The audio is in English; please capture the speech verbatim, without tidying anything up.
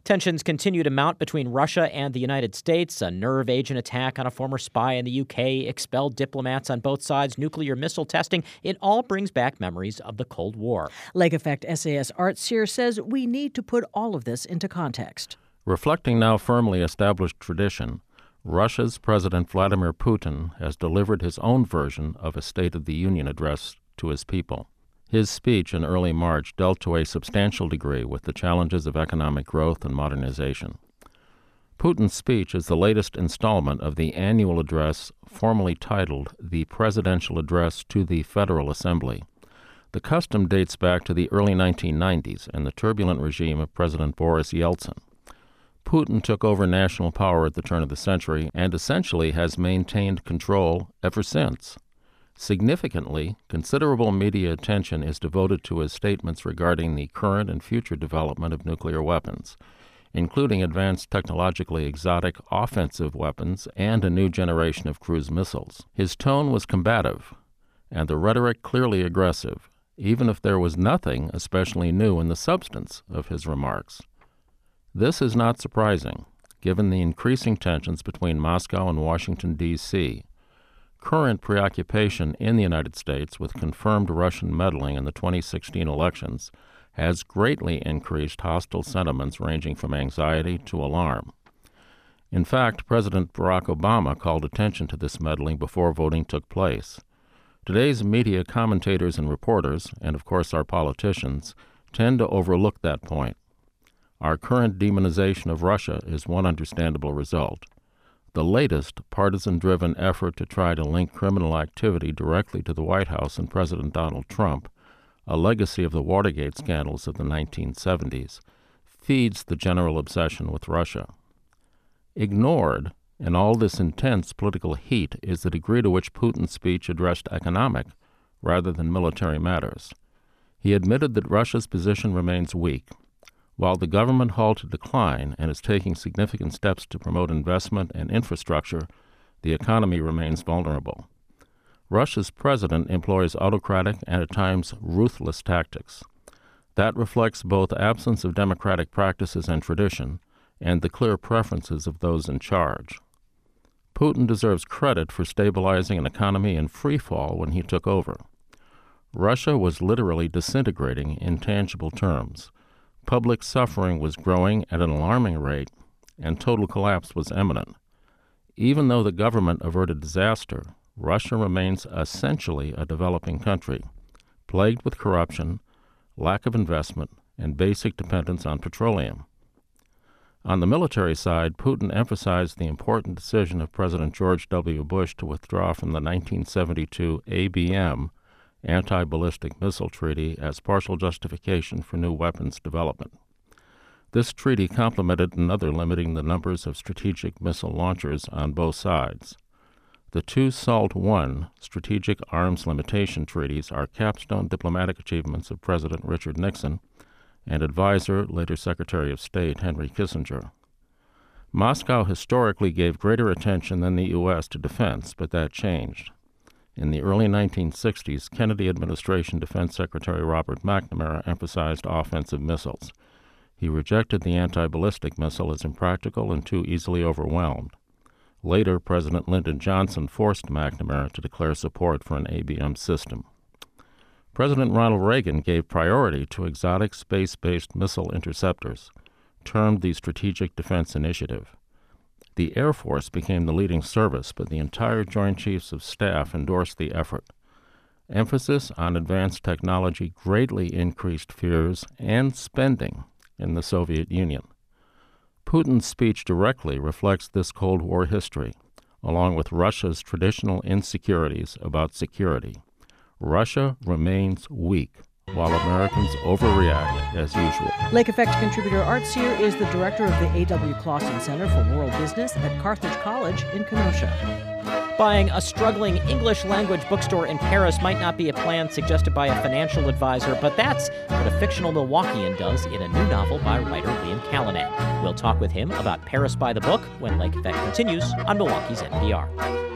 Tensions continue to mount between Russia and the United States. A nerve agent attack on a former spy in the U K, expelled diplomats on both sides, nuclear missile testing. It all brings back memories of the Cold War. Lake Effect essayist Art Sear says we need to put all of this into context. Reflecting now firmly established tradition, Russia's President Vladimir Putin has delivered his own version of a State of the Union address to his people. His speech in early March dealt to a substantial degree with the challenges of economic growth and modernization. Putin's speech is the latest installment of the annual address formally titled the Presidential Address to the Federal Assembly. The custom dates back to the early nineteen nineties and the turbulent regime of President Boris Yeltsin. Putin took over national power at the turn of the century and essentially has maintained control ever since. Significantly, considerable media attention is devoted to his statements regarding the current and future development of nuclear weapons, including advanced technologically exotic offensive weapons and a new generation of cruise missiles. His tone was combative, and the rhetoric clearly aggressive, even if there was nothing especially new in the substance of his remarks. This is not surprising, given the increasing tensions between Moscow and Washington, D C, current preoccupation in the United States with confirmed Russian meddling in the twenty sixteen elections has greatly increased hostile sentiments ranging from anxiety to alarm. In fact, President Barack Obama called attention to this meddling before voting took place. Today's media commentators and reporters, and of course our politicians, tend to overlook that point. Our current demonization of Russia is one understandable result. The latest partisan-driven effort to try to link criminal activity directly to the White House and President Donald Trump, a legacy of the Watergate scandals of the nineteen seventies, feeds the general obsession with Russia. Ignored in all this intense political heat is the degree to which Putin's speech addressed economic rather than military matters. He admitted that Russia's position remains weak. While the government halted decline and is taking significant steps to promote investment and infrastructure, the economy remains vulnerable. Russia's president employs autocratic and at times ruthless tactics. That reflects both absence of democratic practices and tradition and the clear preferences of those in charge. Putin deserves credit for stabilizing an economy in free fall when he took over. Russia was literally disintegrating in tangible terms. Public suffering was growing at an alarming rate, and total collapse was imminent. Even though the government averted disaster, Russia remains essentially a developing country, plagued with corruption, lack of investment, and basic dependence on petroleum. On the military side, Putin emphasized the important decision of President George W. Bush to withdraw from the nineteen seventy-two A B M, Anti-Ballistic Missile Treaty, as partial justification for new weapons development. This treaty complemented another limiting the numbers of strategic missile launchers on both sides. The two SALT I strategic arms limitation treaties are capstone diplomatic achievements of President Richard Nixon and advisor, later Secretary of State, Henry Kissinger. Moscow historically gave greater attention than the U S to defense, but that changed. In the early nineteen sixties, Kennedy administration Defense Secretary Robert McNamara emphasized offensive missiles. He rejected the anti-ballistic missile as impractical and too easily overwhelmed. Later, President Lyndon Johnson forced McNamara to declare support for an A B M system. President Ronald Reagan gave priority to exotic space-based missile interceptors, termed the Strategic Defense Initiative. The Air Force became the leading service, but the entire Joint Chiefs of Staff endorsed the effort. Emphasis on advanced technology greatly increased fears and spending in the Soviet Union. Putin's speech directly reflects this Cold War history, along with Russia's traditional insecurities about security. Russia remains weak, while Americans overreact as usual. Lake Effect contributor Art Sear is the director of the A W Clausen Center for World Business at Carthage College in Kenosha. Buying a struggling English-language bookstore in Paris might not be a plan suggested by a financial advisor, but that's what a fictional Milwaukeean does in a new novel by writer Liam Callanan. We'll talk with him about Paris by the Book when Lake Effect continues on Milwaukee's N P R.